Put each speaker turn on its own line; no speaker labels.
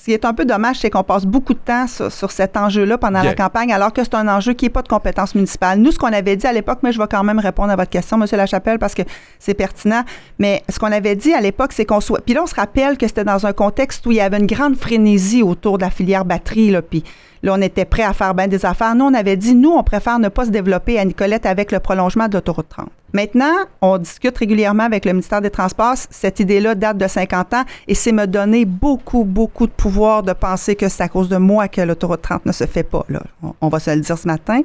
ce qui est un peu dommage, c'est qu'on passe beaucoup de temps sur cet enjeu-là pendant la campagne, alors que c'est un enjeu qui n'est pas de compétence municipale. Nous, ce qu'on avait dit à l'époque, mais je vais quand même répondre à votre question, M. Lachapelle, parce que c'est pertinent, mais ce qu'on avait dit à l'époque, c'est qu'on soit... Puis là, on se rappelle que c'était dans un contexte où il y avait une grande frénésie autour de la filière batterie, là, puis là, on était prêt à faire bien des affaires. Nous, on avait dit, on préfère ne pas se développer à Nicolette avec le prolongement de l'autoroute 30. Maintenant, on discute régulièrement avec le ministère des Transports. Cette idée-là date de 50 ans et c'est me donner beaucoup, beaucoup de pouvoir de penser que c'est à cause de moi que l'autoroute 30 ne se fait pas. Là. On va se le dire ce matin.